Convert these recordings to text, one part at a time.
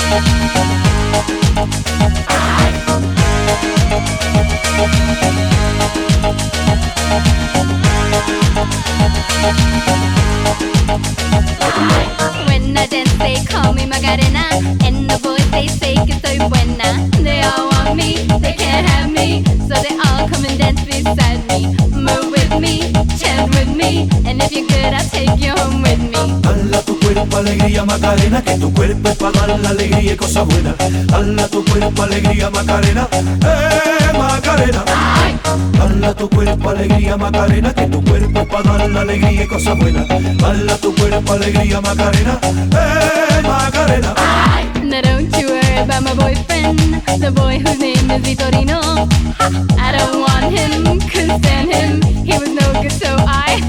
When I dance they call me Macarena, and the boys they say que soy buena. They all want me, they can't have me, so they all come and dance beside me. Move with me, chant with me, and if you're good I'll take you home with me. Dala tu cuerpo alegría Macarena, que tu cuerpo es para dar la alegría y cosas buenas. Dala tu cuerpo alegría Macarena, Macarena. Dala tu cuerpo alegría Macarena, que tu cuerpo es para dar la alegría y cosas buenas. Dala tu cuerpo alegría Macarena, Macarena. Now don't you worry about my boyfriend, the boy whose name is Vitorino. I don't want him, couldn't stand him, he was no good so I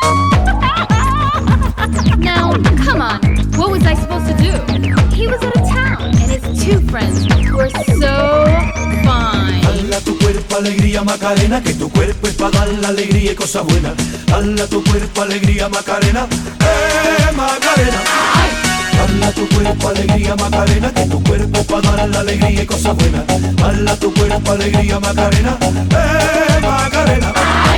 Now, come on, what was I supposed to do? He was out of town, and his two friends were so fine. Dala tu cuerpo alegría Macarena, que tu cuerpo es para dar la alegría y cosas buenas. Dala tu cuerpo alegría Macarena, Macarena. Dala tu cuerpo alegría Macarena, que tu cuerpo es para dar la alegría y cosas buenas. Dala tu cuerpo alegría Macarena, Macarena.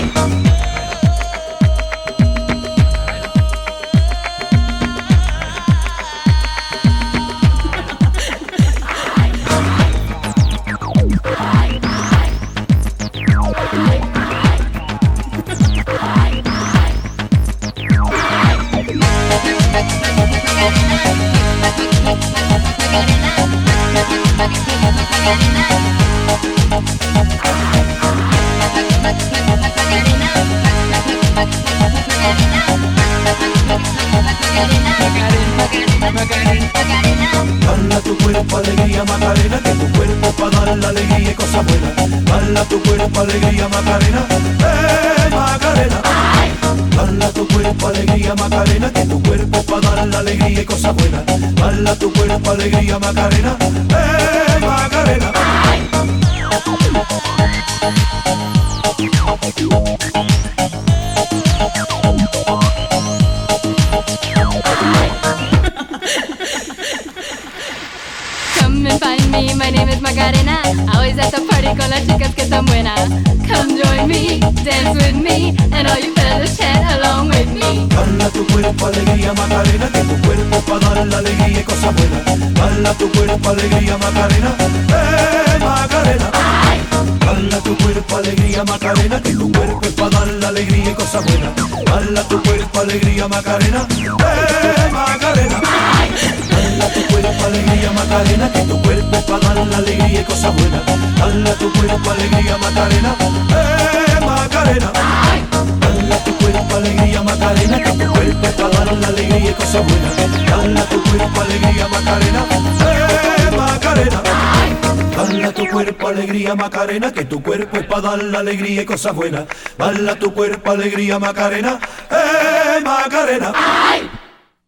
Dala tu cuerpo alegría Macarena, que tu cuerpo para dar la alegría y cosas buenas. Dala tu cuerpo alegría Macarena, Macarena. Dala tu cuerpo alegría Macarena, que tu cuerpo para dar la alegría y cosas buenas. Dala tu cuerpo alegría Macarena, Macarena. Come and find me, my name is Macarena. Always at the party con las chicas que están buenas. Come join me, dance with me, and all you fellas chant along with me. Dala tu cuerpo alegría Macarena, que tu cuerpo para dar la alegría y cosas buenas. Dala tu cuerpo alegría Macarena, Macarena. Dala tu cuerpo alegría Macarena, que tu cuerpo es para dar la alegría y cosas buenas. Dala tu cuerpo alegría Macarena, Macarena. Dala tu cuerpo alegría Macarena, que tu cuerpo es para dar la alegría y cosas buenas. Dala tu cuerpo alegría Macarena, Macarena. Dala tu cuerpo alegría Macarena, que tu cuerpo es para dar la alegría y cosas buenas. Dala tu cuerpo alegría Macarena, Macarena. Dala tu cuerpo alegría Macarena, que tu cuerpo es para dar la alegría y cosas buenas. Dala tu cuerpo alegría Macarena, Macarena.